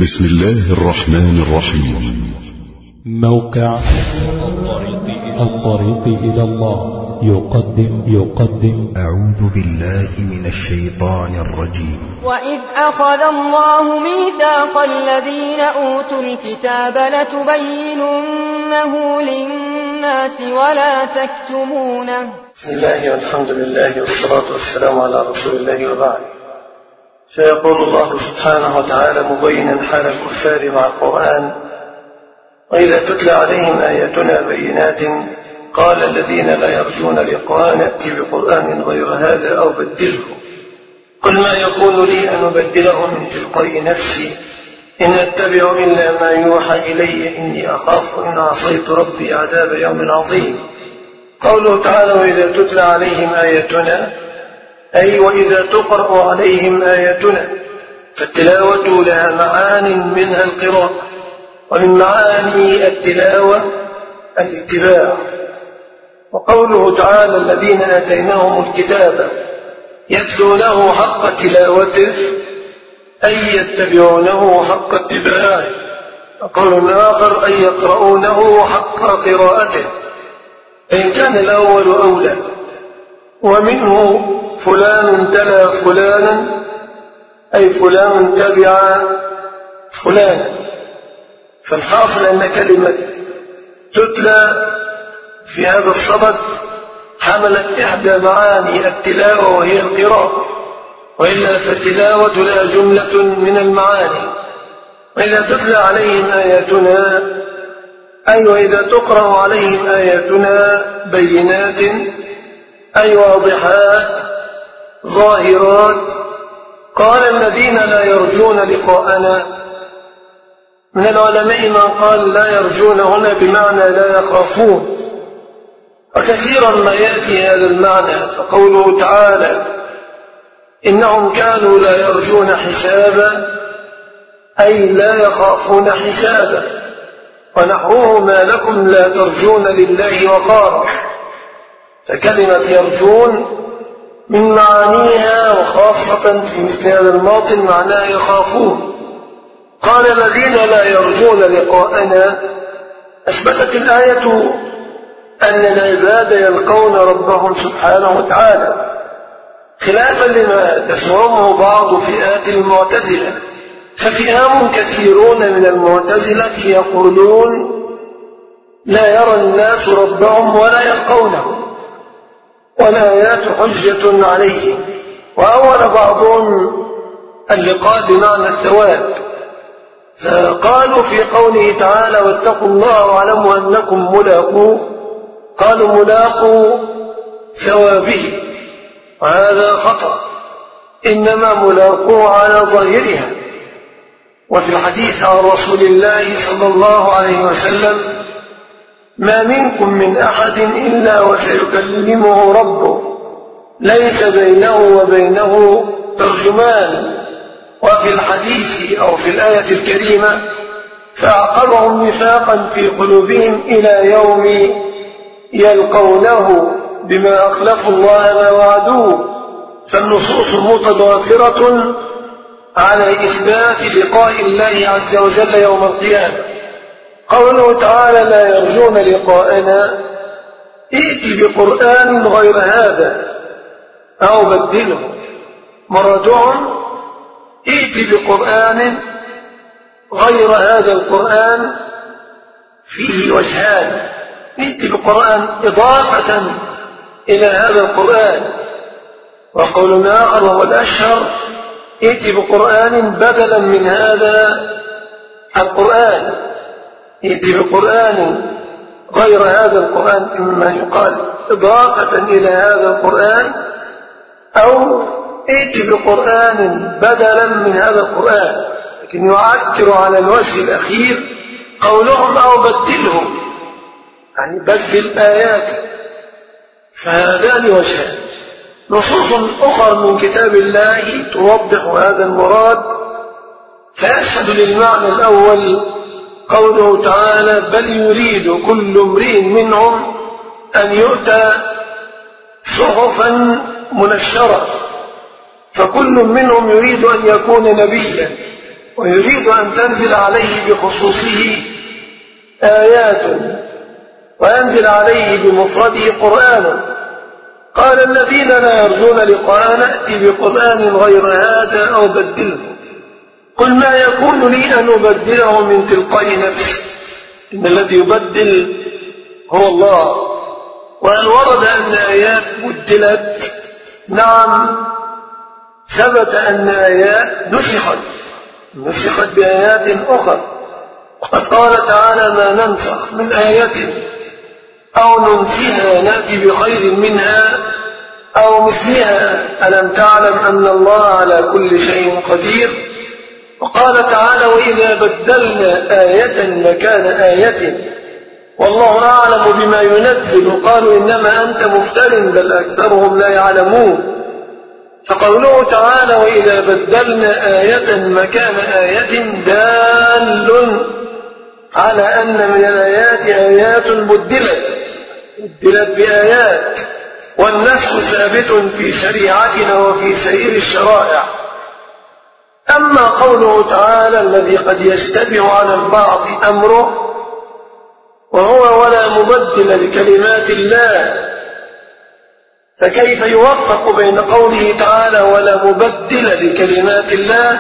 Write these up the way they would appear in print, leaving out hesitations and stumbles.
بسم الله الرحمن الرحيم. موقع الطريق إلى الله يقدم أعوذ بالله من الشيطان الرجيم. وإذ أخذ الله ميثاق الذين أوتوا الكتاب لتبيننه للناس ولا تكتمونه. بسم الله والحمد لله والصلاة والسلام على رسول الله وبعد. فيقول الله سبحانه وتعالى مبينا حال الكفار مع القرآن: وإذا تتلى عليهم آياتنا بينات قال الذين لا يرجون لقاءنا ائت بقرآن غير هذا أو بدله قل ما يكون لي أن أبدله من تلقاء نفسي إن أتبع إلا ما يوحى إلي إني أخاف إن عصيت ربي عذاب يوم عظيم. قوله تعالى: وإذا تتلى عليهم آياتنا، أي وإذا تقرأ عليهم آياتنا، فالتلاوة لها معان منها القراءة، ومن معاني التلاوة الاتباع. وقوله تعالى: الذين آتيناهم الكتاب يتلونه حق تلاوته، أي يتبعونه حق اتباعه. وقول آخر: أي يقرؤونه حق قراءته، فإن كان الأول أولى. ومنه فلان تلا فلانا، أي فلان تبع فلانا. فالحاصل أن كلمة تتلى في هذا الصدد حملت إحدى معاني التلاوة وهي القراءة، وإلا فالتلاوة لها جملة من المعاني. وإذا تتلى عليهم آياتنا، أي وإذا تقرأ عليهم آياتنا بينات، أي واضحات ظاهرات. قال الذين لا يرجون لقاءنا، من العلماء من قال لا يرجون هنا بمعنى لا يخافون، وكثيرا ما يأتي هذا المعنى. فقوله تعالى: إنهم كانوا لا يرجون حسابا، أي لا يخافون حسابا. ونحوه: ما لكم لا ترجون لله وقارا. فكلمة يرجون من معانيها، وخاصة في مثل هذا الموطن، معناها يخافون. قال الذين لا يرجون لقاءنا، أثبتت الآية أن العباد يلقون ربهم سبحانه وتعالى، خلافا لما تزعمه بعض فئات المعتزلة. ففئام كثيرون من المعتزلة يقولون لا يرى الناس ربهم ولا يلقونه، والآيات حجة عليهم. وأول بعضهم اللقاء بمعنى الثواب، فقالوا في قوله تعالى: واتقوا الله واعلموا أنكم ملاقوه، قالوا ملاقوا ثوابه، وهذا خطأ، إنما ملاقوه على ظاهرها. وفي الحديث عن رسول الله صلى الله عليه وسلم: ما منكم من أحد إلا وسيكلمه ربه ليس بينه وبينه ترجمان. وفي الحديث أو في الآية الكريمة: فأعقبهم نفاقا في قلوبهم إلى يوم يلقونه بما أخلفوا الله ما وعدوه. فالنصوص متضافرة على إثبات لقاء الله عز وجل يوم القيامة. قوله تعالى: لا يرجون لقاءنا، ائت بقرآن غير هذا أو بدله. مرادهم: ائت بقرآن غير هذا القرآن. فيه وجهان: ائت بقرآن إضافة إلى هذا القرآن، وقول آخر وهو الأشهر: ائت بقرآن بدلا من هذا القرآن. ائت بقرآن غير هذا القرآن، إما يقال إضافة إلى هذا القرآن، أو ائت بقرآن بدلا من هذا القرآن. لكن يعكر على الوجه الأخير قولهم: أو بدله، يعني بدل آيات. فهذان وجهان. نصوص أخرى من كتاب الله توضح هذا المراد، فيشهد للمعنى الأول قوله تعالى: بل يريد كل امرئ منهم أن يؤتى صحفا منشرة. فكل منهم يريد أن يكون نبيا، ويريد أن تنزل عليه بخصوصه آيات وينزل عليه بمفرده قرآنا. قال الذين لا يرجون لقاءنا ائت بقرآن غير هذا أو بدله. قل ما يكون لي أن أبدله من تلقاء نفسي، إن الذي يبدل هو الله. وأن ورد أن آيات بدلت، نعم ثبت أن آيات نسخت بآيات أخرى. وقد قال تعالى ما ننسخ من آية أو ننسها نأتي بخير منها أو مثلها ألم تعلم أن الله على كل شيء قدير. وقال تعالى وإذا بدلنا آية مكان آية والله أعلم بما ينزل قالوا إنما أنت مفتر بل أكثرهم لا يعلمون. فقوله تعالى وإذا بدلنا آية مكان آية دال على أن من الآيات آيات بدلت بآيات، والنسخ ثابت في شريعتنا وفي سائر الشرائع. أما قوله تعالى الذي قد يشتبه على البعض أمره وهو ولا مبدل لكلمات الله، فكيف يوفق بين قوله تعالى ولا مبدل لكلمات الله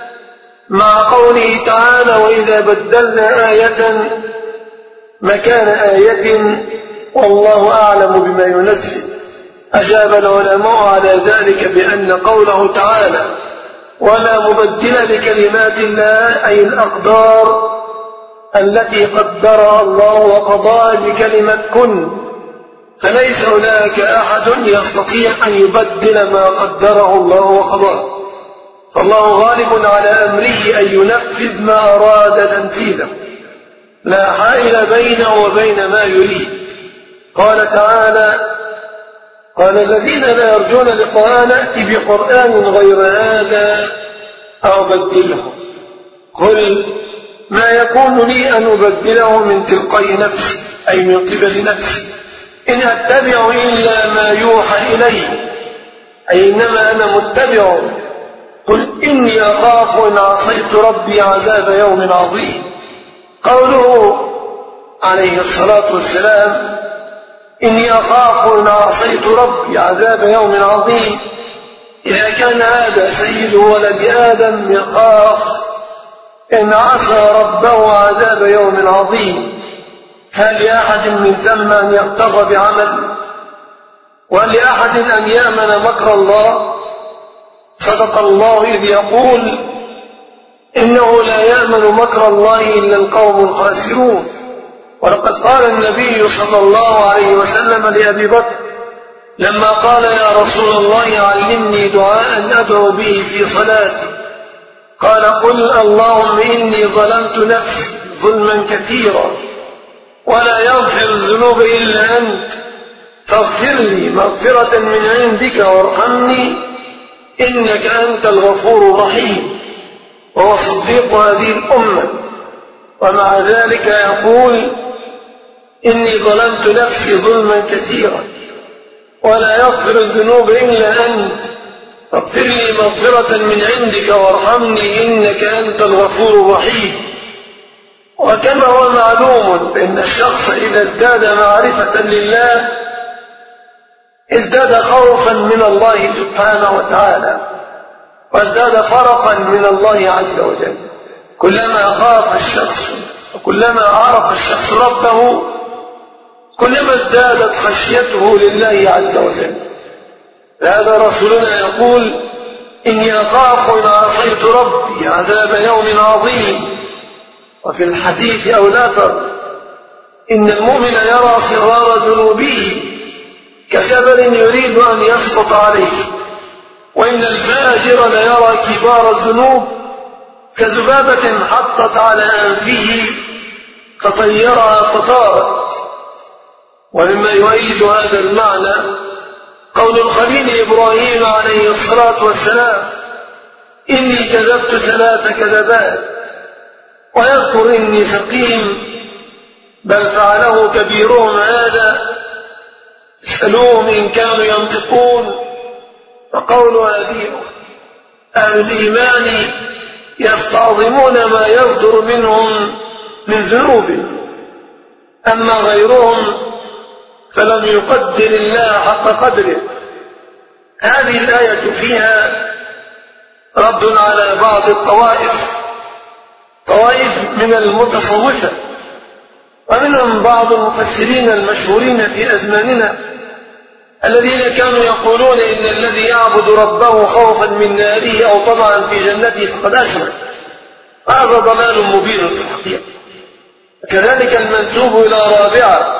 مع قوله تعالى وإذا بدلنا آية مكان آية والله أعلم بما ينزل؟ أجاب العلماء على ذلك بأن قوله تعالى ولا مبدل لكلمات الله أي الأقدار التي قدرها الله وقضاها بكلمة كن، فليس هناك أحد يستطيع أن يبدل ما قدره الله وقضاه، فالله غالب على أمره أن ينفذ ما أراد تنفيذه، لا حائل بينه وبين ما يريد. قال تعالى قال الذين لا يرجون لقاءنا ائت بقرآن غير هذا أو بدله. قل ما يكون لي أن أبدله من تلقاء نفسي أي من قبل نفسي، إن أتبع إلا ما يوحى إلي، أي إنما أنا متبع. قل إني أخاف إن عصيت ربي عذاب يوم عظيم. قوله عليه الصلاة والسلام إني أخاف إن عصيت ربي عذاب يوم عظيم، إذا كان هذا سيد ولد آدم يخاف إن عصى ربه عذاب يوم عظيم، هل لأحد من ثم أن يغتر بعمل؟ وهل لأحد أن يأمن مكر الله؟ صدق الله إذ يقول إنه لا يأمن مكر الله إلا القوم الخاسرون. ولقد قال النبي صلى الله عليه وسلم لأبي بكر لما قال يا رسول الله علمني دعاء أدعو به في صلاتي، قال قل اللهم إني ظلمت نفسي ظلما كثيرا ولا يغفر الذنوب إلا أنت فاغفر لي مغفرة من عندك وارحمني إنك أنت الغفور الرحيم. وهو صديق هذه الأمة، ومع ذلك يقول إني ظلمت نفسي ظلما كثيرا ولا يغفر الذنوب إلا أنت فاغفر لي مغفرة من عندك وارحمني إنك أنت الغفور الرحيم. وكما هو معلوم فإن الشخص إذا ازداد معرفة لله ازداد خوفا من الله سبحانه وتعالى وازداد فرقا من الله عز وجل. كلما خاف الشخص وكلما عرف الشخص ربه كلما ازدادت خشيته لله عز وجل. هذا رسولنا يقول إني أخاف إن عصيت ربي عذاب يوم عظيم. وفي الحديث أو الأثر إن المؤمن يرى صغار ذنوبه كجبل يريد أن يسقط عليه، وإن الفاجر ليرى كبار الذنوب كذبابة حطت على أنفه فطيرها فطارت. ومما يؤيد هذا المعنى قول الخليل إبراهيم عليه الصلاة والسلام إني كذبت 3 كذبات، ويذكر إني سقيم بل فعله كبيرهم هذا اسألوهم إن كانوا ينطقون. وقول هذه أهل الإيمان يستعظمون ما يصدر منهم من ذنوب، أما غيرهم فلم يقدر الله حق قدره. هذه الآية فيها رد على بعض طوائف من المتصوفة، ومنهم بعض المفسرين المشهورين في أزماننا الذين كانوا يقولون إن الذي يعبد ربه خوفا من ناره أو طمعا في جنته فقد أشرك. هذا ضلال مبين في الحقيقة. كذلك المنسوب إلى رابعة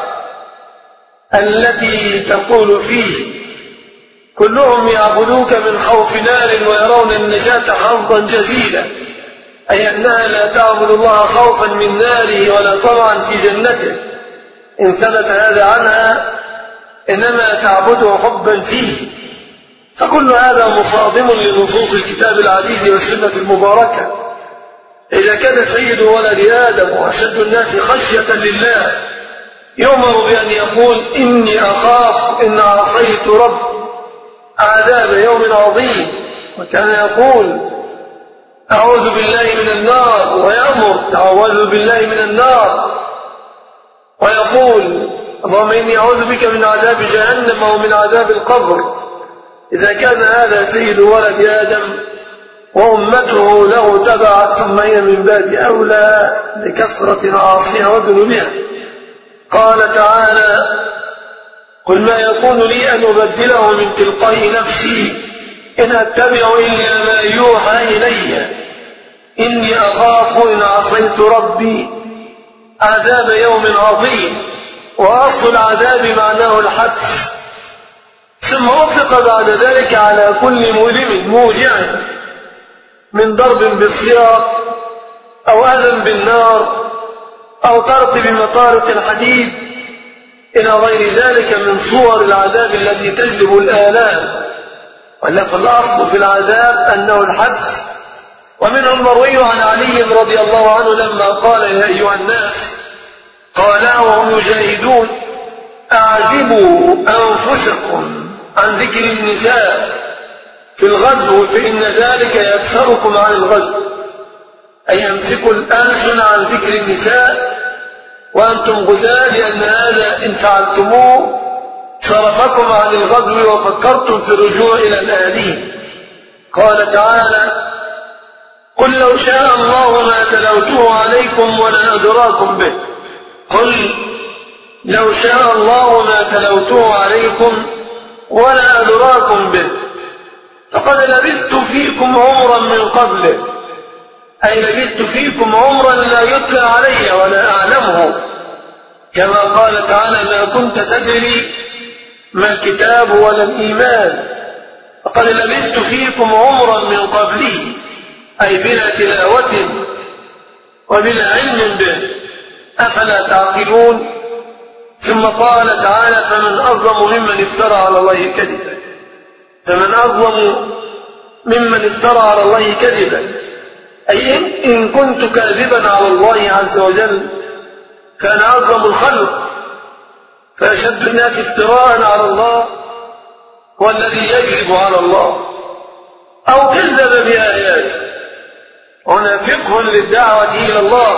التي تقول فيه كلهم يعبدوك من خوف نار ويرون النجاة حظا جزيلا، أي أنها لا تعبد الله خوفا من ناره ولا طمعا في جنته إن ثبت هذا عنها، إنما تعبده حبا فيه. فكل هذا مصادم لنصوص الكتاب العزيز والسنة المباركة. إذا كان سيد ولد آدم وأشد الناس خشية لله يؤمر بأن يقول إني أخاف إن عصيت رب عذاب يوم عظيم، وكان يقول أعوذ بالله من النار ويأمر تعوذ بالله من النار، ويقول اللهم إني أعوذ بك من عذاب جهنم ومن عذاب القبر. إذا كان هذا سيد ولد آدم وأمته له تبع ثم هي من باب أولى لكثرة معاصيها وذنوبها. قال تعالى قل ما يكون لي أن أبدله من تلقاء نفسي إن أتبع إلا ما يوحى إلي إني أخاف إن عصيت ربي عذاب يوم عظيم. وأصل العذاب معناه الحبس، ثم أطلق بعد ذلك على كل مؤلم موجع من ضرب بالسياط أو أذى بالنار أو طرق بمطارق الحديد إلى غير ذلك من صور العذاب التي تجلب الآلام. ولكن الأصل في العذاب أنه الحبس. ومنهم المروي عن علي رضي الله عنه لما قال يا أيها الناس قال وهم يجاهدون أعذبوا أنفسكم عن ذكر النساء في الغزو فإن ذلك يكسركم عن الغزو، أي أمسكوا الألسن عن ذكر النساء وأنتم غزاة، لأن هذا إن فعلتموه صرفكم عن الغزو وفكرتم في الرجوع إلى الأهلين. قال تعالى قل لو شاء الله ما تلوته عليكم ولا أدراكم به. قل لو شاء الله ما تلوته عليكم ولا أدراكم به فقد لبثت فيكم عمرا من قبله، أي لبثت فيكم عمرا لا يتلى علي ولا أعلمه، كما قال تعالى ما كنت تدري ما الكتاب ولا الإيمان فقد لبثت فيكم عمرا من قبله، أي بلا تلاوة وبلا علم به، أفلا تعقلون. ثم قال تعالى فمن أظلم ممن افترى على الله كذبا، فمن أظلم ممن افترى على الله كذبا، أي إن كنت كاذبا على الله عز وجل فأنا أظلم الخلق، فأشد الناس افتراء على الله هو الذي يكذب على الله أو كذب بآياته. هنا فقه للدعوة إلى الله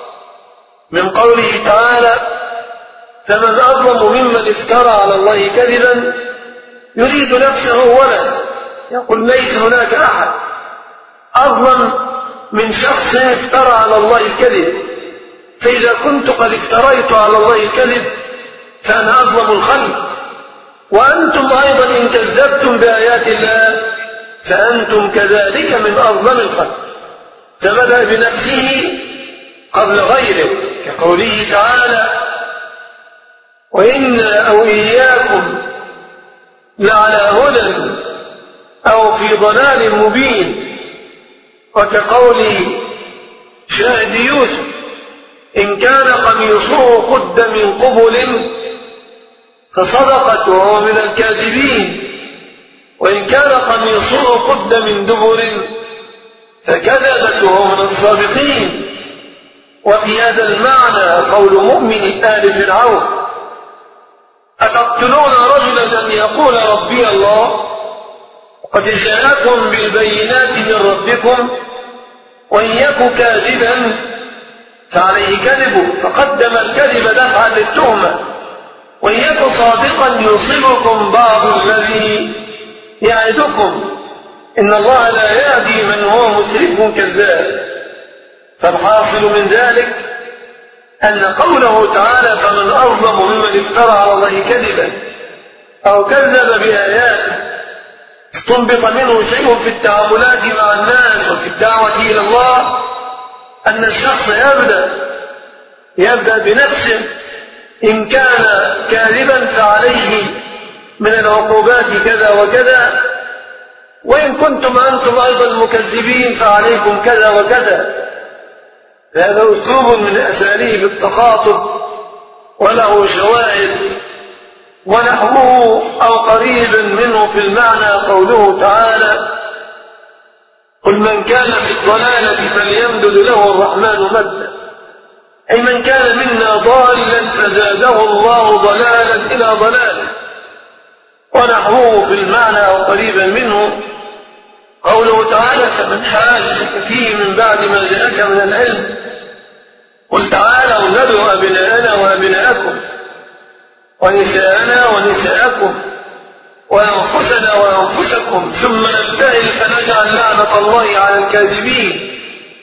من قوله تعالى فمن أظلم ممن افترى على الله كذبا يريد نفسه ولد، يقول ليس هناك أحد أظلم من شخص افترى على الله الكذب، فإذا كنت قد افتريت على الله الكذب فأنا أظلم الخلق، وأنتم أيضا إن كذبتم بآيات الله فأنتم كذلك من أظلم الخلق. فبدأ بنفسه قبل غيره كقوله تعالى وإن أو إياكم لعلى هدى أو في ضلال مبين، وكقول شاهد يوسف إن كان قميصه قد من قبل فصدقت وهو من الكاذبين، وإن كان قميصه قد من دبر فكذبت وهو من الصادقين. وفي هذا المعنى قول مؤمن آل فرعون أتقتلون رجلا أن يقول ربي الله وقد جاءكم بالبينات من ربكم وإن يك كاذبا فعليه كذبه، فقدم الكذب دفعا للتهمة. وإن يك صادقا يصيبكم بعض الذي يعدكم، إن الله لا يهدي من هو مسرف كذاب. فالحاصل من ذلك أن قوله تعالى فمن أظلم ممن افترى على الله كذبا أو كذب بآياته استنبط منه شيء في التعاملات مع الناس وفي الدعوة إلى الله، أن الشخص يبدأ بنفسه، إن كان كاذبا فعليه من العقوبات كذا وكذا، وإن كنتم أنتم أيضا مكذبين فعليكم كذا وكذا. هذا أسلوب من أساليب التخاطب وله شواهد، ونحوه أو قريبا منه في المعنى قوله تعالى قل من كان في الضلالة فليمدد له الرحمن مدا، أي من كان منا ضالا فزاده الله ضلالا إلى ضلاله. ونحوه في المعنى أو قريبا منه قوله تعالى فمن حاجك فيه من بعد ما جاءك من العلم قل تعالوا ندعو أبناءنا وأبناءكم ونساءنا ونساءكم وأنفسنا وأنفسكم ثم نبتهل فنجعل لعنة الله على الكاذبين.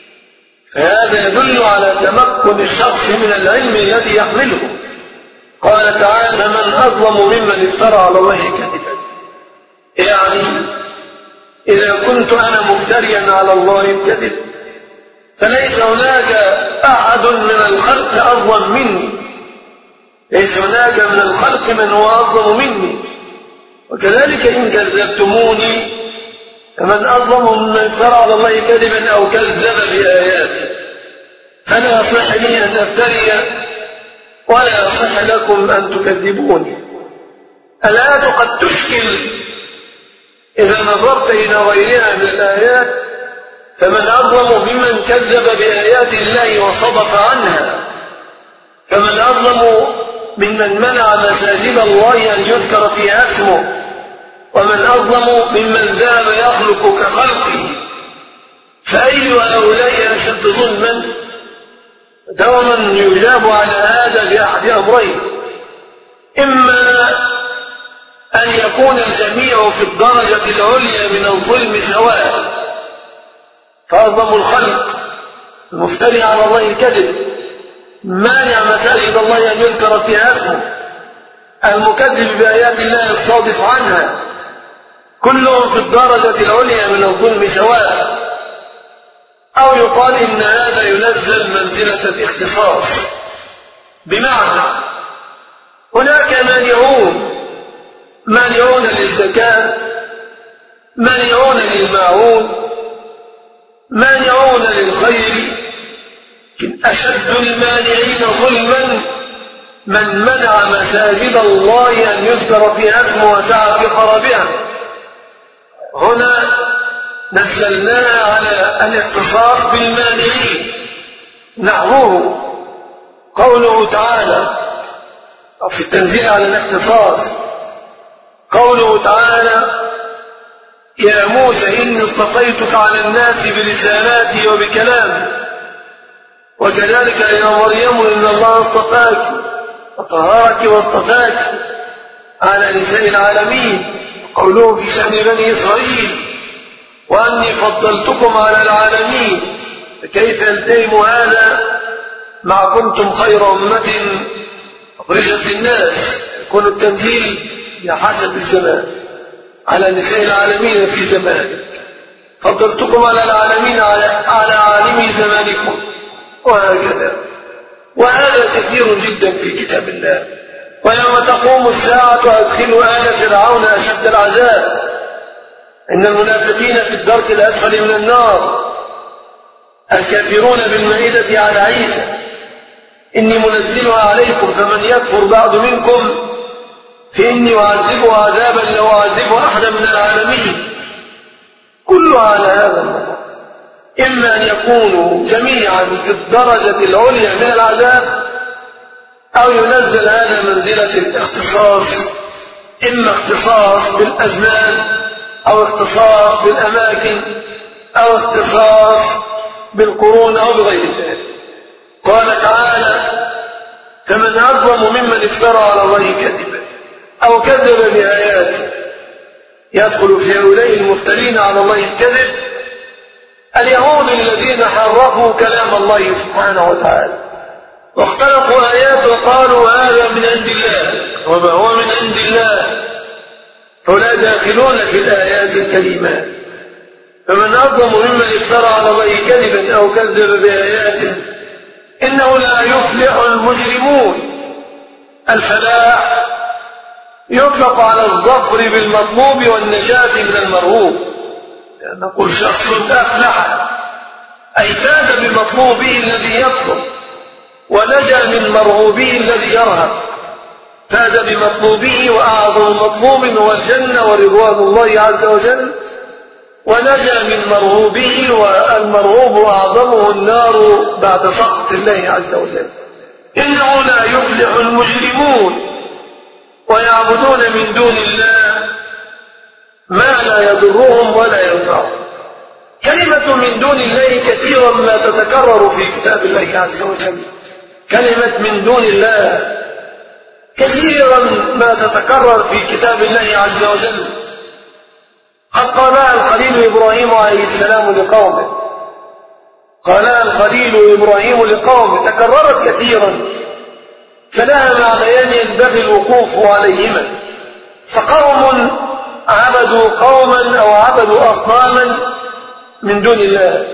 فهذا يدل على تمكن الشخص من العلم الذي يحمله. قال تعالى من أظلم ممن افترى على الله كذبا، يعني إذا كنت أنا مفتريا على الله الكذب فليس هناك أحد من الخلق أظلم مني، ليس هناك من الخلق من هو أظلم مني. وكذلك إن كذبتموني فمن أظلم ممن افترى على الله كذبا أو كذب بآياته، فلا يصح لي أن أفتري ولا يصح لكم أن تكذبوني. الآيات قد تشكل إذا نظرت إلى غيرها من الآيات، فمن أظلم ممن كذب بآيات الله وصدف عنها، فمن أظلم ممن منع مساجد الله أن يذكر فيها اسمه، ومن أظلم ممن ذهب يخلق كخلقه. فأي هؤلاء أشد ظلما؟ دوما يجاب على هذا بأحد أمرين: إما أن يكون الجميع في الدرجة العليا من الظلم سواء، فأظلم الخلق المفتري على الله الكذب مانع مساجد الله أن يذكر فيها اسمه، المكذب بآيات الله الصادف عنها، كلهم في الدرجة العليا من الظلم سواء. أو يقال إن هذا ينزل منزلة الاختصاص، بمعنى هناك مانعون للزكاة، مانعون للماعون، مانعون للخير، لكن أشد المانعين ظلما من منع مساجد الله أن يذكر فيها اسمه وسعى في خرابها. هنا نزلناها على الاختصاص بالمانعين، نحوه قوله تعالى، أو في التنزيل على الاختصاص قوله تعالى يا موسى إني اصطفيتك على الناس برسالاتي وبكلامي، وكذلك يا مريم إن الله اصطفاك وطهرك واصطفاك على نساء العالمين. قوله في شأن بني إسرائيل وأني فضلتكم على العالمين، فكيف يلتئم هذا مع كنتم خير أمة أخرجت للناس؟ يكون التنزيل بحسب الزمان على نساء العالمين في زمانك، فضلتكم على العالمين على عالمي زمانكم، وهكذا. وهذا كثير جدا في كتاب الله. ويوم تقوم الساعة أدخلوا آل فرعون أشد العذاب، إن المنافقين في الدرك الأسفل من النار. الكافرون بالمائدة على عيسى إني منزلها عليكم فمن يكفر بعد منكم فإني أعذبه عذابا لو أعذبه أحدا من العالمين. كلها على هذا النمط، إما أن يكونوا جميعا في الدرجة العليا من العذاب، أو ينزل هذا منزلة الاختصاص، إما اختصاص بالأزمان أو اختصاص بالأماكن أو اختصاص بالقرون أو بغير ذلك. قال تعالى: فمن أظلم ممن افترى على الله كذبا أو كذب بآياته. يدخل في هؤلاء المفترين على الله الكذب اليهود الذين حرفوا كلام الله سبحانه وتعالى واختلقوا آيات وقالوا هذا من عند الله وما هو من عند الله، فلا داخلون في الآيات الكريمات. فمن أظلم ممن افترى على الله كذبا أو كذب بآياته إنه لا يفلح المجرمون. الفلاح يطلق على الظفر بالمطلوب والنجاة من المرهوب، يعني نقول شخص أفلح أي فاز بمطلوبه الذي يطلب ونجا من مرهوبه الذي يرهب. فاز بمطلوبه وأعظم مطلوب هو الجنة ورضوان الله عز وجل، ونجا من مرهوبه والمرهوب أعظمه النار بعد سخط الله عز وجل. إنه لا يفلح المجرمون ويعبدون من دون الله ما لا يضرهم ولا ينفعهم. كلمة من دون الله كثيرا ما تتكرر في كتاب الله عز وجل. كلمة من دون الله كثيرا ما تتكرر في كتاب الله عز وجل. قد قالها الخليل إبراهيم عليه السلام لقومه، قالها الخليل إبراهيم لقومه، تكررت كثيرا، فلها معنيان ينبغي الوقوف عليهما. فقوم عبدوا قوما أو عبدوا أصناما من دون الله.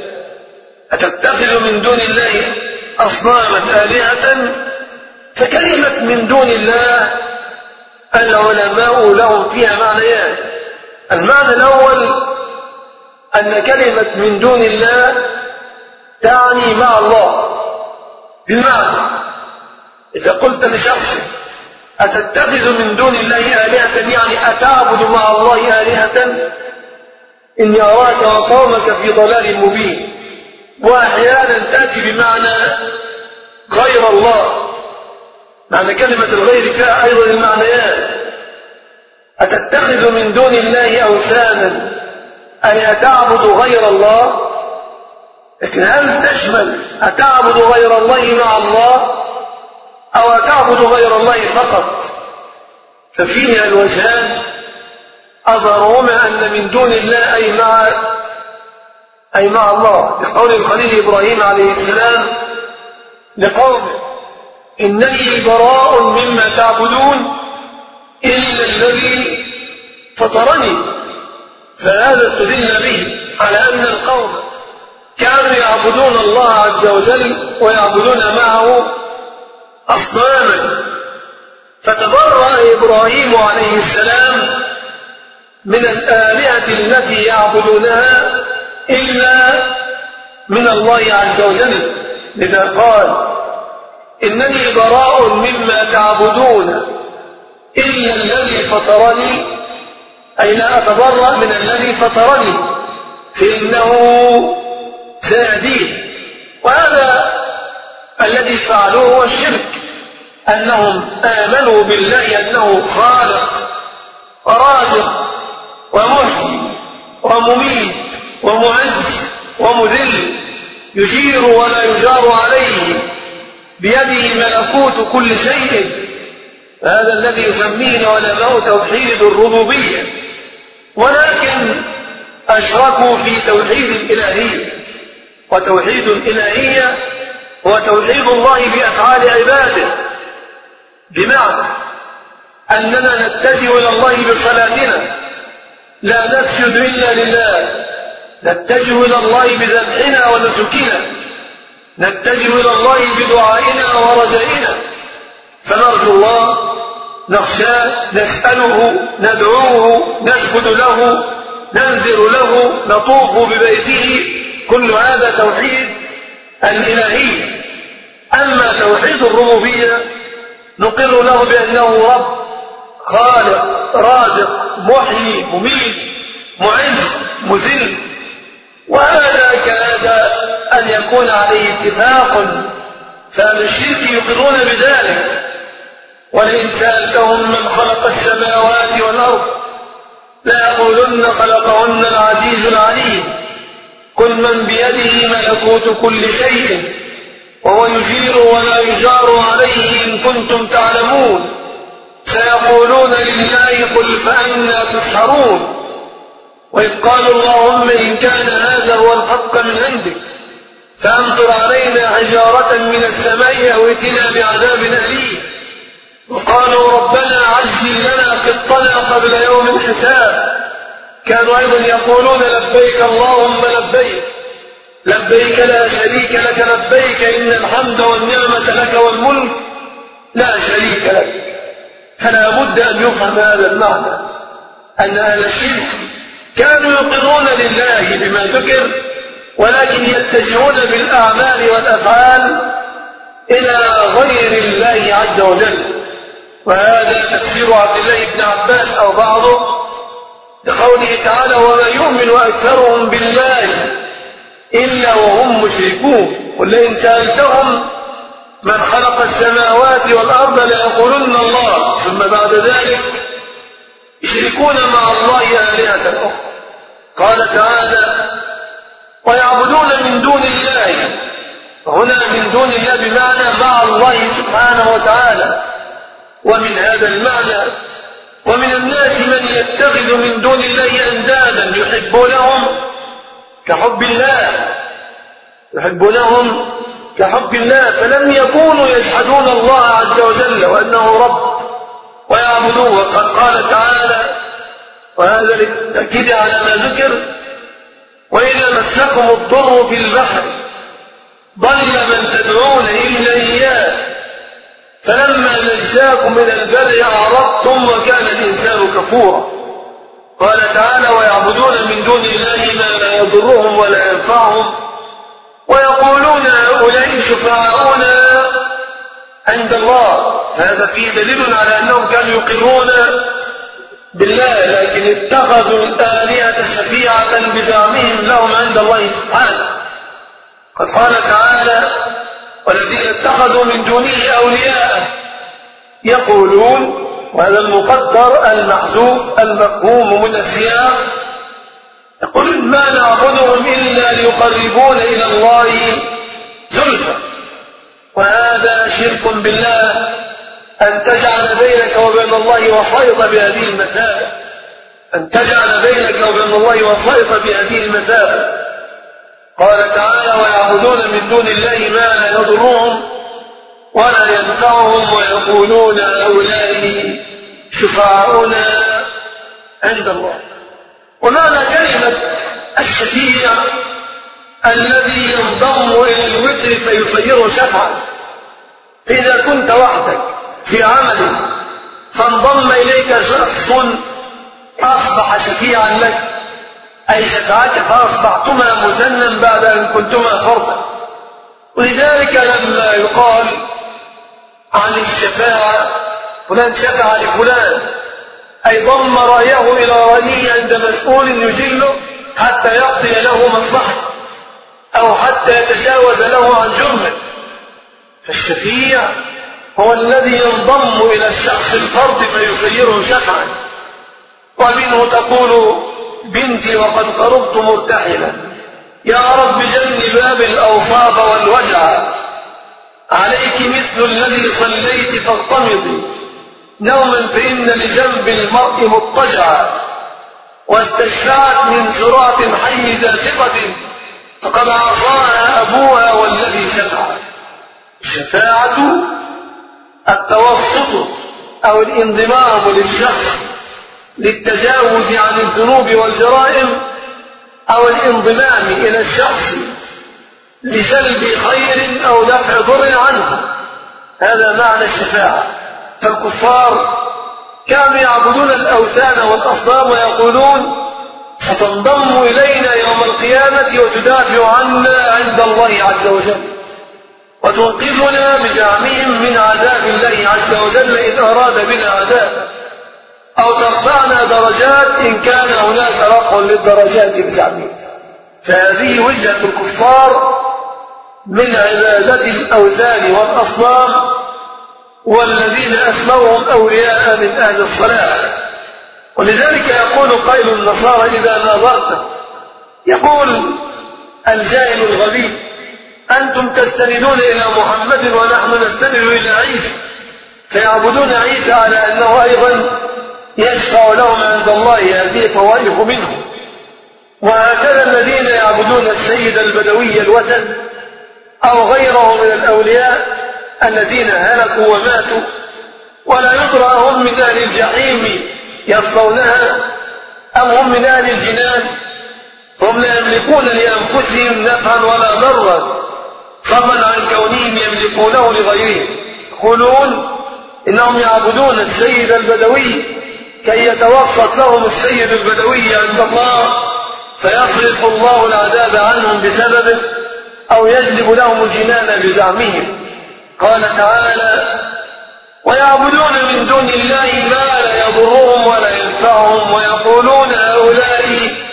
أتتخذ من دون الله أصناما آلهة؟ فكلمة من دون الله العلماء لهم فيها معنيان. المعنى الأول أن كلمة من دون الله تعني مع الله، بالمعنى إذا قلت لشخص أتتخذ من دون الله آلهة يعني أتعبد مع الله آلهة، إني أراك وقومك في ضلال مبين. وأحيانا تأتي بمعنى غير الله، معنى كلمة الغير فيها أيضا المعنيان. أتتخذ من دون الله أوثانا أي أتعبد غير الله، لكن هل تشمل أتعبد غير الله مع الله أو أتعبد غير الله فقط؟ ففيها الوجهان أظهرهما أن من دون الله أي مع الله، لقول الخليل إبراهيم عليه السلام لقومه: إنني براء مما تعبدون إلا الذي فطرني. فهذا استدل به على أن القوم كانوا يعبدون الله عز وجل ويعبدون معه أصناما، فتبرأ إبراهيم عليه السلام من الآلهة التي يعبدونها إلا من الله عز وجل. لذا قال: إنني براء مما تعبدون إلا الذي فطرني، أي لا أتبرأ من الذي فطرني فإنه سيهدين. وهذا الذي فعلوه هو الشرك، أنهم آمنوا بالله أنه خالق ورازق ومحيي ومميت ومعز ومذل، يجير ولا يجار عليه، بيده ملكوت كل شيء. هذا الذي يسميه علماء توحيد الربوبية. ولكن أشركوا في توحيد الإلهية، وتوحيد الإلهية هو توحيد الله بأفعال عباده، بمعنى أننا نتجه إلى الله بصلاتنا، لا نسجد إلا لله، نتجه إلى الله بذبحنا ونسكنا، نتجه إلى الله بدعائنا ورجائنا، فنرجو الله، نخشاه، نسأله، ندعوه، نسجد له، ننذر له، نطوف ببيته. كل هذا توحيد الإلهي. أما توحيد الربوبية نقر له بأنه رب خالق رازق محيي مميت معز مذل، وهذا كاد أن يكون عليه اتفاق، فأهل الشرك يقرون بذلك. ولئن سألتهم من خلق السماوات والأرض ليقولن خلقهن العزيز العليم. قل من بيده ملكوت كل شيء وهو يجير ولا يجار عليه إن كنتم تعلمون سيقولون لله قل فأنى تسحرون وإذ قالوا اللهم إن كان هذا هو الحق من عندك فأمطر علينا حجارة من السماء أو ائتنا بعذاب أليم وقالوا ربنا عجل لنا قطنا قبل يوم الحساب كانوا أيضا يقولون لبيك اللهم لبيك لبيك لا شريك لك لبيك إن الحمد والنعمة لك والملك لا شريك لك. فلا بد أن يفهم هذا المعنى أن أهل الشرك كانوا يقرون لله بما ذكر ولكن يتجهون بالأعمال والأفعال إلى غير الله عز وجل. وهذا تفسير عبد الله بن عباس أو بعضه لقوله تعالى وما يؤمن أكثرهم بالله إلا وهم مشركون قل لئن سألتهم من خلق السماوات والأرض ليقولن الله ثم بعد ذلك يشركون مع الله آلهة أخرى. قال تعالى ويعبدون من دون الله هنا من دون الله بمعنى مع الله سبحانه وتعالى. ومن هذا المعنى ومن الناس من يتخذ من دون الله أندادا يحبونهم كحب الله فلم يكونوا يجحدون الله عز وجل وأنه رب ويعبدوه. وقد قال تعالى وهذا للتأكيد على ما ذكر وإذا مسكم الضر في البحر ضل من تدعون إلا إياه فلما نجاكم من البر أعرضتم وكان الإنسان كفورا. قال تعالى ويعبدون من دون الله ما لا يضرهم ولا ينفعهم ويقولون هؤلاء شفعاؤنا عند الله. هذا فيه دليل على أنهم كانوا يقرون بالله لكن اتخذوا الآلهة شفيعة بزعمهم لهم عند الله سبحانه. قد قال تعالى والذين اتخذوا من دونه أولياء يقولون وهذا المقدر المحذوف المفهوم من السياق يقول ما نعبدهم إلا ليقربون إلى الله زلفى. وهذا شرك بالله أن تجعل بينك وبين الله وسائط بهذه المثابة قال تعالى ويعبدون من دون الله ما لا يضرهم ولا ينفعهم ويقولون هؤلاء شفعاؤنا عند الله. ومعنى كلمة الشفيع الذي ينضم إلى الوتر فيصيره شفعا. فإذا كنت وحدك في عمل فانضم إليك شخص أصبح شفيعا لك أي شفعك فأصبحتما مثنى بعد أن كنتما فردا. ولذلك لما يقال عن الشفاعة فلان شفع لفلان أي ضم رأيه إلى رأيه عند مسؤول يجله حتى يقضي له مصلحة أو حتى يتجاوز له عن جرمه. فالشفيع هو الذي ينضم إلى الشخص الفرد فيصيره شفعا. ومنه تقول بنتي وقد قربت مرتحلا يا رب جنب الأوصاب والوجع عليك مثل الذي صليت فاغتمضي نوما فإن لجنب المرء مضطجعا واستشفعت من سرعة حي ذا ثقة فقد عصاها أبوها والذي شفع. الشفاعة التوسط أو الانضمام للشخص للتجاوز عن الذنوب والجرائم أو الانضمام إلى الشخص لجلب خير أو دفع ضر عنه. هذا معنى الشفاعة. فالكفار كانوا يعبدون الأوثان والأصنام ويقولون ستنضم إلينا يوم القيامة وتدافع عنا عند الله عز وجل وتنقذنا بزعمهم من عذاب الله عز وجل إن أراد بنا عذاب أو ترفعنا درجات إن كان هناك رفع للدرجات بزعمهم. فهذه وجهة الكفار من عبادة الأوثان والأصنام والذين أسموهم أولياء من أهل الصلاة. ولذلك يقول قائل النصارى إذا نظرت يقول الجاهل الغبي. أنتم تستندون إلى محمد ونحن نستند إلى عيسى، فيعبدون عيسى على أنه أيضا يشفع لهم عند الله، هذه طوائف منهم. وهكذا الذين يعبدون السيد البدوي الوثن أو غيره من الأولياء الذين هلكوا وماتوا ولا يدرى هم من أهل الجحيم يصلونها أم هم من أهل الجنان، فهم لا يملكون لأنفسهم نفعا ولا ضرا، فضلا عن كونهم يملكونه لغيرهم. يقولون إنهم يعبدون السيد البدوي كي يتوسط لهم السيد البدوي عند الله فيصرف الله العذاب عنهم بسببه أو يجلب لهم الجنان بزعمهم. قال تعالى: ويعبدون من دون الله ما لا يضرهم ولا ينفعهم ويقولون هؤلاء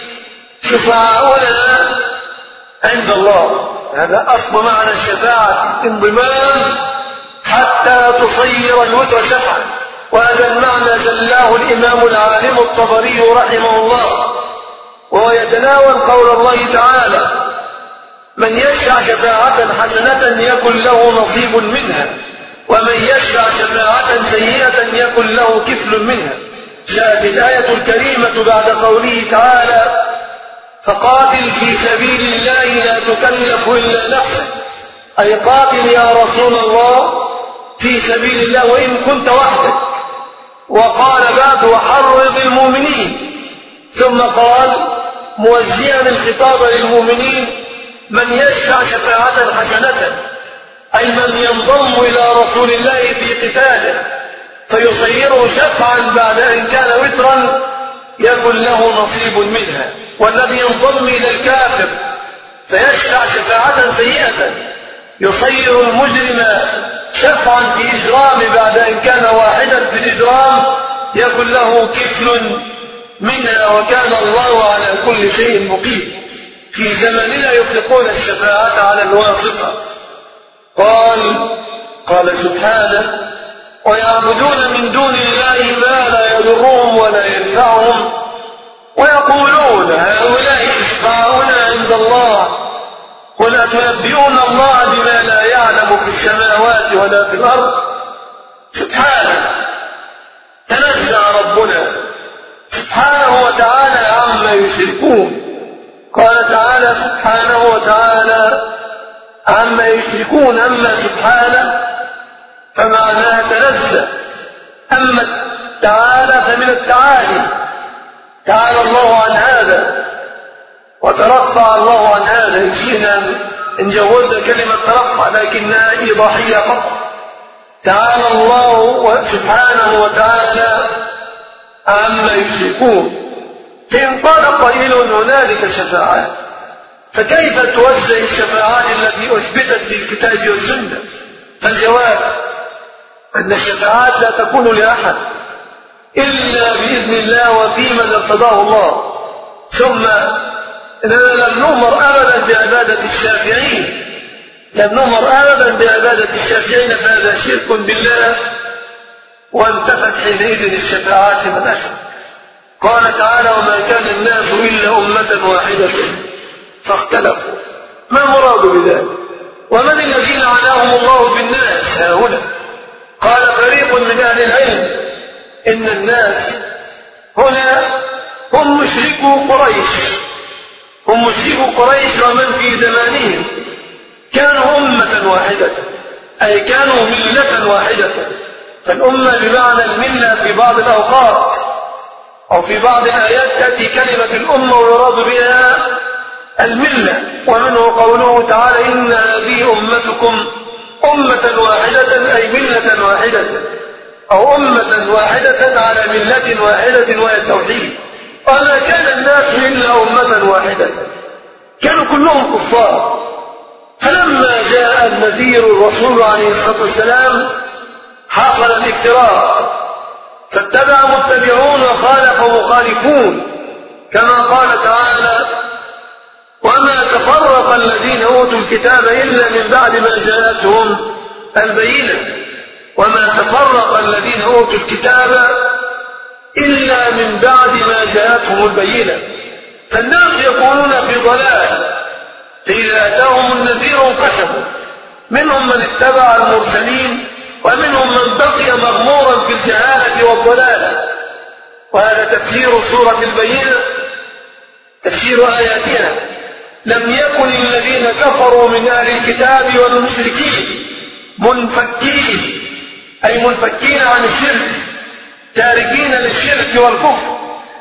شفعاؤنا عند الله. هذا أصل معنى الشفاعة، انضمام حتى تصير الوتر شفعا، وهذا المعنى جلاه الإمام العالم الطبري رحمه الله، وهو يتناول قول الله تعالى: من يشفع شفاعة حسنة يكن له نصيب منها، ومن يشفع شفاعة سيئة يكن له كفل منها. جاءت الآية الكريمة بعد قوله تعالى: فقاتل في سبيل الله لا تكلف إلا نفسك، أي قاتل يا رسول الله في سبيل الله وإن كنت وحدك. وقال بعد: وحرض المؤمنين، ثم قال موجها الخطاب للمؤمنين: من يشفع شفاعة حسنة، أي من ينضم إلى رسول الله في قتاله فيصيره شفعا بعد أن كان وترا يكن له نصيب منها. والذي ينضم إلى الكافر فيشفع شفاعة سيئة يصير المجرم شفعا في إجرام بعد أن كان واحدا في الإجرام يكن له كفل منها، وكان الله على كل شيء مقيم. في زمننا يطلقون الشفاعة على الواسطة. قال سبحانه: ويعبدون من دون الله ما لا يضرهم ولا ينفعهم ويقولون هؤلاء شفعاؤنا عند الله قل أتنبئون الله بما لا يعلم في السماوات ولا في الأرض. سبحانه، تنزه ربنا سبحانه وتعالى عما يشركون. قال تعالى سبحانه وتعالى عما يشركون. أما سبحانه فمعناها تنزه، أما تعالى فمن التعالي، تعالى الله عن هذا وترفع الله عن هذا. إن شئنا نجوزنا كلمة ترفع لكنها إيضاحية فقط. تعالى الله سبحانه وتعالى عما يشركون. فإن قال قائل هنالك شفاعات، فكيف توزع الشفاعات التي أثبتت في الكتاب والسنة؟ فالجواب أن الشفاعات لا تكون لأحد إلا بإذن الله وفي من ارتضاه الله. ثم إننا لم نؤمر أبدا بعبادة الشافعين، لم نؤمر أبدا بعبادة الشافعين، فهذا شرك بالله، وانتفت حينئذ الشفاعات من أشرك. قال تعالى: وما كان الناس إلا أمة واحدة فاختلفوا. ما المراد بذلك؟ ومن الذين عناهم الله بالناس هؤلاء؟ قال فريق من أهل العلم إن الناس هنا هم مشركو قريش، هم مشركو قريش ومن في زمانهم كانوا أمة واحدة، أي كانوا ملة واحدة. فالأمة بمعنى الملة في بعض الأوقات، أو في بعض الآيات تأتي كلمة الأمة ويراد بها الملة. ومنه قوله تعالى: إن هذه أمتكم أمة واحدة، أي ملة واحدة، أو أمة واحدة على ملة واحدة وهي التوحيد. وما كان الناس إلا أمة واحدة، كانوا كلهم كفار. فلما جاء النذير الرسول عليه الصلاة والسلام حصل الافتراق، فاتبع متبعون وخالف مخالفون، كما قال تعالى: وما تفرق الذين أوتوا الكتاب إلا من بعد ما جاءتهم البينة. وما تفرق الذين أوتوا الكتاب إلا من بعد ما جاءتهم البينة. فالناس يكونون في ضلال فإذا أتاهم النذير انقسموا، منهم من اتبع المرسلين ومنهم من بقي مغمورا في الجهالة والضلال. وهذا تفسير سورة البينة، تفسير آياتها. لم يكن الذين كفروا من أهل الكتاب والمشركين منفكين، أي منفكين عن الشرك، تاركين للشرك والكفر،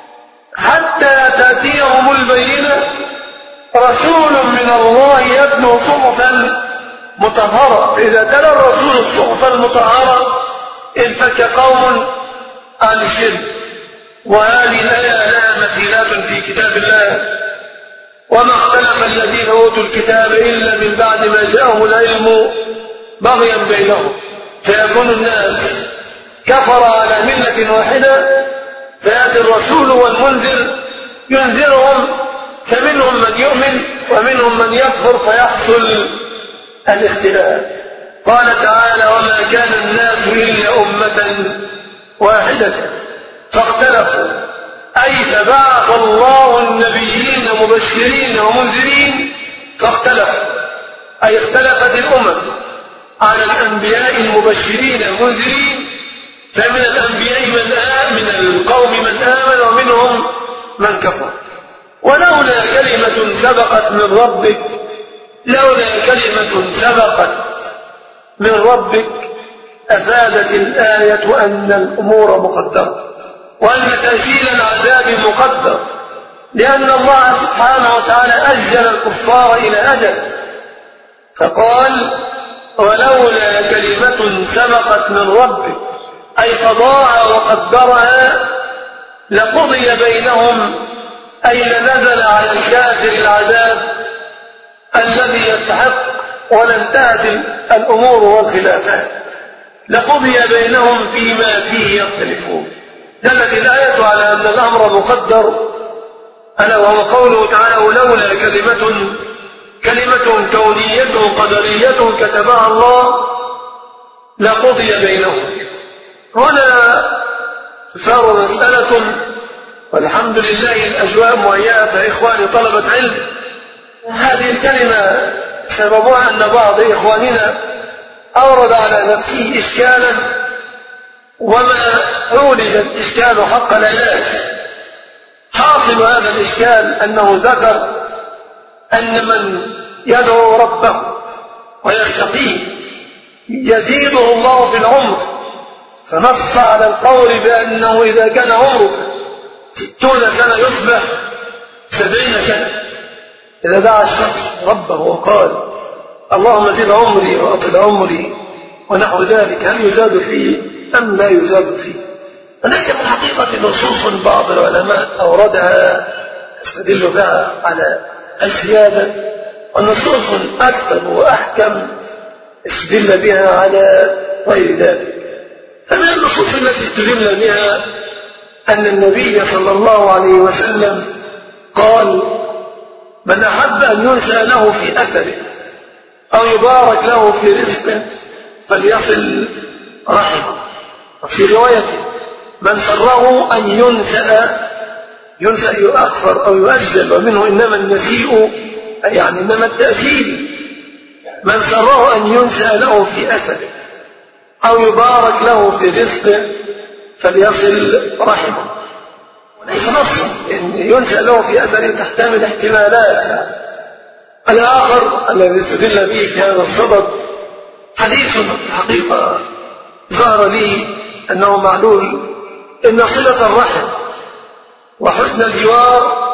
حتى تأتيهم البينة، رسول من الله يتلو صحفا مطهرة. فإذا تلا الرسول الصحف المطهرة انفك قوم عن الشرك. وهذه الآية لها مثيلات في كتاب الله: وما اختلف الذين أوتوا الكتاب إلا من بعد ما جاءهم العلم بغيا بينهم، فيكون الناس كفر على ملة واحدة، فيأتي الرسول والمنذر ينذرهم، فمنهم من يؤمن ومنهم من يكفر، فيحصل الاختلاف. قال تعالى: وما كان الناس إلا أمة واحدة فاختلفوا، أي فبعث الله النبيين مبشرين ومنذرين فاختلفوا، أي اختلفت الأمم على الأنبياء المبشرين المنذرين، فمن الأنبياء من القوم من آمن ومنهم من كفر. ولولا كلمة سبقت من ربك، لولا كلمة سبقت من ربك أفادت الآية أن الأمور مقدرة، وأن تأجيل العذاب مقدر، لأن الله سبحانه وتعالى أجل الكفار إلى أجل، فقال: ولولا كلمة سبقت من ربك، أي قضاها وقدرها، لقضي بينهم، أي لنزل على الكافر العذاب الذي يستحق، ولانتهت الأمور والخلافات، لقضي بينهم فيما فيه يختلفون. دلت الآية على أن الأمر مقدر، ألا وهو قوله تعالى: ولولا كلمة كونية قدرية كتبها الله لقضي بينهم. هنا صار مسألة، والحمد لله الأجواء مهيئة، فإخواني طلبة علم، هذه الكلمة سببها أن بعض إخواننا أورد على نفسه إشكالا، وما عولج الإشكال حق العلاج. حاصل هذا الإشكال أنه ذكر أن من يدعو ربه ويستقيم يزيده الله في العمر، فنص على القول بأنه إذا كان عمرك 60 سنة يصبح 70 سنة. إذا دعا الشخص ربه وقال: اللهم زد عمري وأطل عمري ونحو ذلك، هل يزاد فيه أم لا يزاد فيه؟ هناك في الحقيقة نصوص بعض العلماء أوردها يستدل بها على الزيادة، ونصوص أكثر وأحكم استدل بها على غير ذلك. فمن النصوص التي استدل بها أن النبي صلى الله عليه وسلم قال: من أحب أن ينسى له في أثره أو يبارك له في رزقه فليصل رحمه. وفي رواية: من سره أن ينسى يؤخر أو يؤجل، ومنه إنما النسيء، يعني إنما التأجيل. من سره أن ينسى له في أثره أو يبارك له في رزقه فليصل رحمه. وليس نصا إن ينسى له في أثره تحتمل احتمالات. الآخر الذي استدل به في هذا الصدد حديث الحقيقة ظهر لي أنه معلول، إن صلة الرحم وحسن الجوار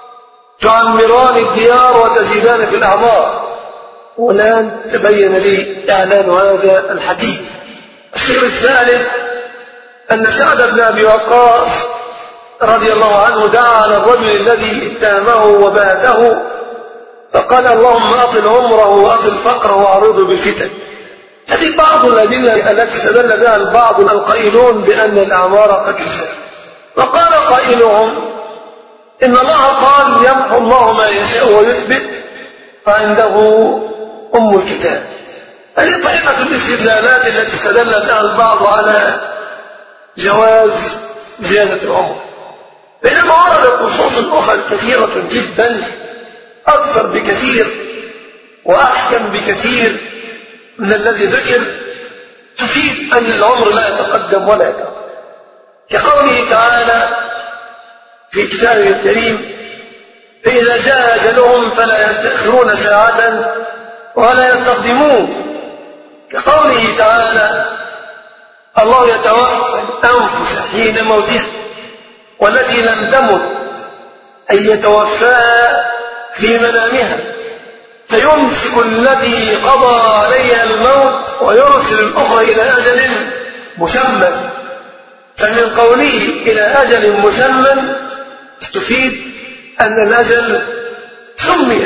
تعمران الديار وتزيدان في الأعمار. والآن تبين لي إعلان هذا الحديث. الشيء الثالث أن سعد بن أبي وقاص رضي الله عنه دعا على الرجل الذي اتهمه وباته، فقال: اللهم أطل عمره وأطل فقره وأعرضه بالفتن. هذه بعض الأدلة التي استدل بها البعض القائلون بأن الأعمار قد تزال. وقال قائلهم: إن الله قال: يمحو الله ما يشاء ويثبت فعنده أم الكتاب. هذه طريقة الاستدلالات التي استدل بها البعض على جواز زيادة العمر، بينما وردت نصوص أخرى كثيرة جدا أكثر بكثير وأحكم بكثير من الذي ذكر، تفيد أن العمر لا يتقدم ولا يتأخر، كقوله تعالى في كتابه الكريم: فإذا جاء أجلهم فلا يستأخرون ساعة ولا يستقدمون، كقوله تعالى: الله يتوفى الأنفس حين موتها والتي لم تمت أي يتوفاها في منامها فيمسك التي قضى عليها الموت ويرسل الأخرى إلى أجل مسمى. فمن قوله إلى أجل مسمى تفيد أن الأجل سمي،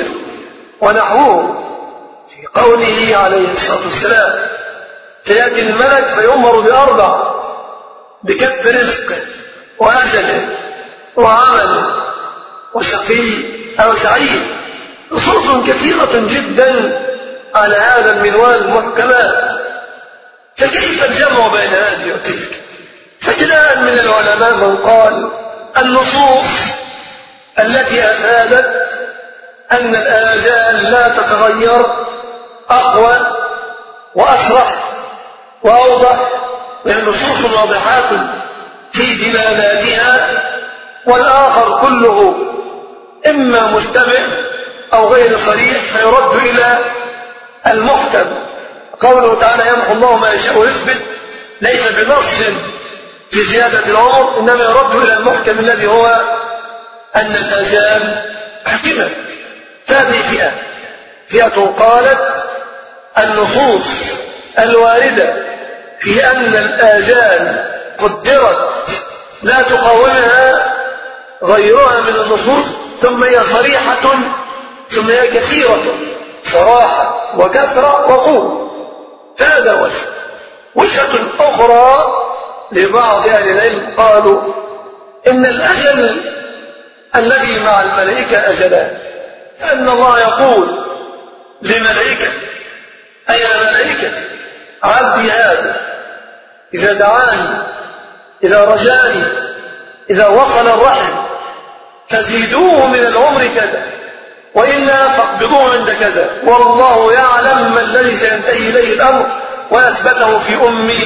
ونحوه في قوله عليه الصلاة والسلام: فيأتي الملك فيؤمر بأربع: بكتب رزقه وأجله وعمله وشقي أو سعيد. نصوص كثيرة جدا على هذا المنوال المحكمات، فكيف الجمع بين هذه وتلك؟ فكذا من العلماء من قال: النصوص التي أفادت أن الآجال لا تتغير أقوى وأصرح وأوضح، لأن نصوص واضحات في دلالاتها، والآخر كله إما مشتبه أو غير صريح فيرد إلى المحكم. قوله تعالى: يمحو الله ما يشاء ويثبت، ليس بنص في زيادة العمر، إنما يرد إلى المحكم الذي هو أن الآجال حكمت. هذه فئة قالت النصوص الواردة في أن الآجال قدرت لا تقاومها غيرها من النصوص، ثم هي صريحة ثم هي كثيرة، صراحة وكثرة وقوة. هذا وجهة أخرى لبعض أهل العلم قالوا إن الأجل الذي مع الملائكة أجلان، لأن الله يقول لملائكة: أي ملائكة عبدي هذا إذا دعاني، إذا رجاني، إذا وصل الرحم فزيدوه من العمر كذا، وإلا فاقبضوه عند كذا، والله يعلم ما الذي سينتهي إليه الأمر، وأثبته في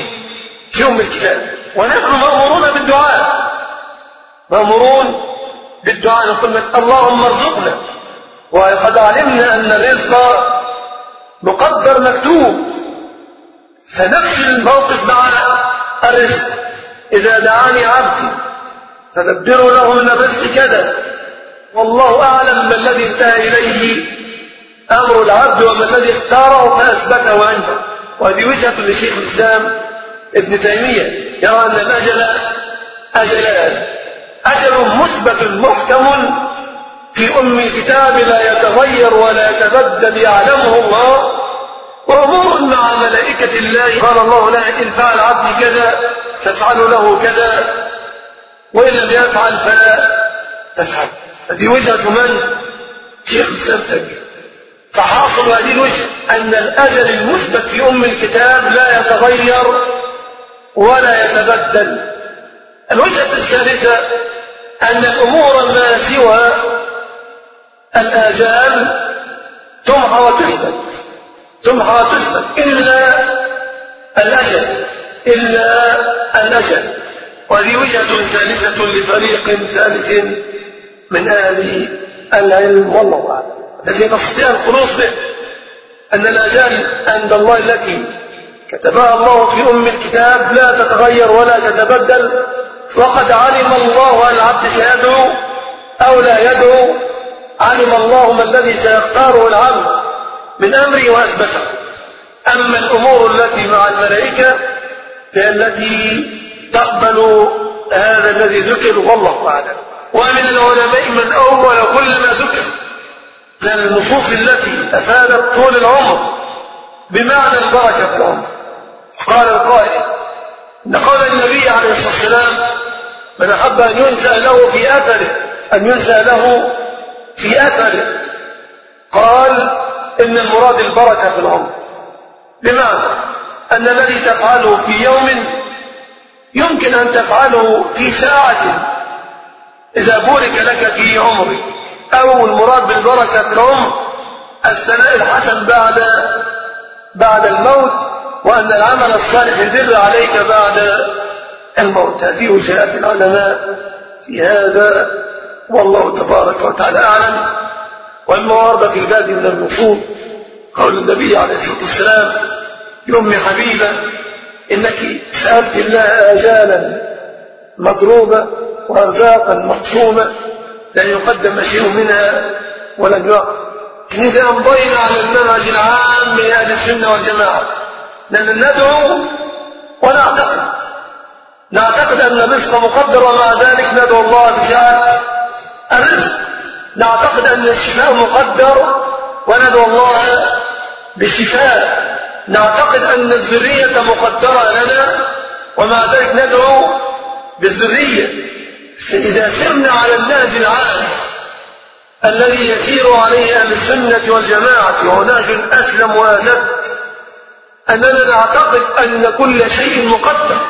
أم الكتاب. ونحن مأمورون بالدعاء، مأمورون بالدعاء، نقول: اللهم ارزقنا، وقد علمنا أن الرزق مقدر مكتوب، فنفس الموقف مع الرزق: إذا دعاني عبدي فدبروا له من الرزق كذا، والله أعلم ما الذي انتهى إليه أمر العبد وما الذي اختاره فأثبته عنده. وهذه وجهة لشيخ الإسلام ابن تيمية، يرى أن الأجل أجلان: أجل مثبت محكم في أم الكتاب لا يتغير ولا يتبدل يعلمه الله، وأمور مع ملائكة الله قال الله لها: إن فعل عبدي كذا فافعلوا له كذا، وإن لم يفعل فلا تفعل. هذه وجهة من؟ شيخ الإسلام تيمية. فحاصل هذه الوجهة أن الأجل المثبت في أم الكتاب لا يتغير ولا يتبدل. الوجهة الثالثة أن الأمور ما سوى الآجال تمحى وتثبت إلا الأجل. وهذه وجهة ثالثة لفريق ثالث من أهل العلم والله أعلم، الذي نستطيع الخلوص به أن الآجال عند الله التي كتبها الله في أم الكتاب لا تتغير ولا تتبدل، وقد علم الله العبد سيدعو أو لا يدعو، علم الله ما الذي سيختاره العبد من أمره وأثبته. أما الأمور التي مع الملائكة هي التي تقبل هذا الذي ذكر والله أعلم. ومن العلماء من أول كل ما ذكر من النصوص التي أفادت طول العمر بمعنى البركة في العمر. قال القائل إن قول النبي عليه الصلاة والسلام: من أحب أن ينسى له في أثره قال إن المراد البركة في العمر، بمعنى أن الذي تفعله في يوم يمكن أن تفعله في ساعة إذا بورك لك في عمرك، أو المراد بالبركة في العمر الثناء الحسن بعد الموت، وأن العمل الصالح يدل عليك بعد الموت. هذه وجهات العلماء في هذا، والله تبارك وتعالى أعلم. وأما ورد في الباب من النصوص قول النبي عليه الصلاة والسلام لأم حبيبة: إنك سألت الله آجالا مضروبة وأرزاقا مقسومة لن يقدم شيء منها ولن يعقل. إذا أمضينا على المنهج العام لأهل السنة والجماعة، لأن ندعو ونعتقد أن الرزق مقدر، ومع ذلك ندعو الله بسعة الرزق. نعتقد أن الشفاء مقدر وندعو الله بالشفاء. نعتقد أن الذرية مقدرة لنا، ومع ذلك ندعو بالذرية. فإذا سرنا على النهج العام الذي يسير عليه أهل السنة والجماعة، وهو نهج أسلم وأزد، أننا نعتقد أن كل شيء مقدر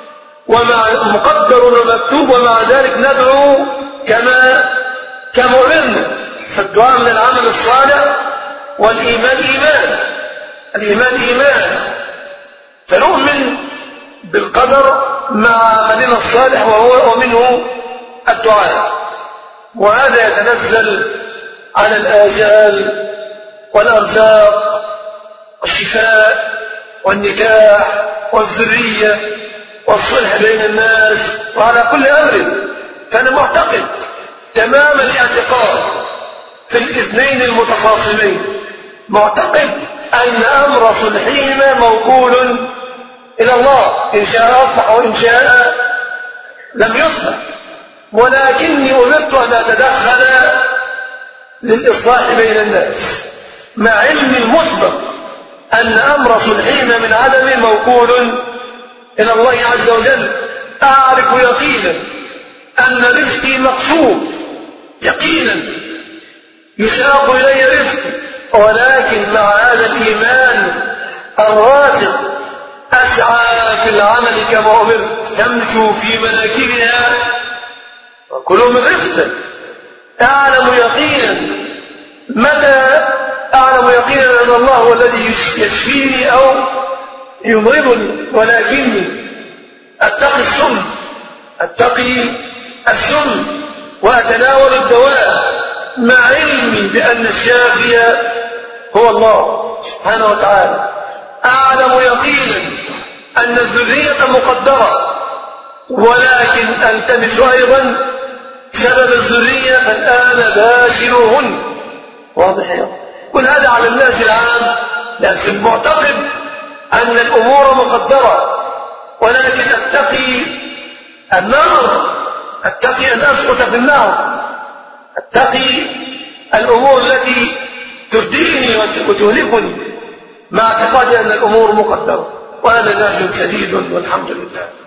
ومكتوب، ومع ذلك ندعو كما أمرنا. فالدعاء من العمل الصالح، والإيمان إيمان، الإيمان إيمان. فنؤمن بالقدر مع عملنا الصالح ومنه الدعاء. وهذا يتنزل على الآجال والأرزاق والشفاء والنكاح والذرية والصلح بين الناس، وعلى كل أمر. فأنا معتقد تمام الاعتقاد في الاثنين المتخاصمين، معتقد أن أمر صلحهما موكول إلى الله، إن شاء أصلح وإن شاء لم يصلح. ولكني أمرت أن أتدخل للإصلاح بين الناس، مع علم المسبق أن أمر صلحهما من عدم موكول إلى الله عز وجل. أعرف يقينا أن رزقي مقسوم، يقينا يساق إلي رزقي، ولكن مع هذا الإيمان الراسخ أسعى في العمل كما أمرت، تمشوا في مناكبها وكلوا من رزقه. أعلم يقينا أن الله هو الذي يشفيني أو يمرضني، ولكني أتقي السم وأتناول الدواء، مع علمي بأن الشافي هو الله سبحانه وتعالى. أعلم يقينا أن الذرية مقدرة، ولكن ألتمس أيضا سبب الذرية، فالآن باشروهن. واضح يا كل هذا على الناس العام، لكن معتقد أن الأمور مقدرة، ولكن أتقي النار، أتقي أن أسقط في النار، أتقي الأمور التي ترديني وتهلكني، مع اعتقادي أن الأمور مقدرة. وهذا نهج سديد والحمد لله.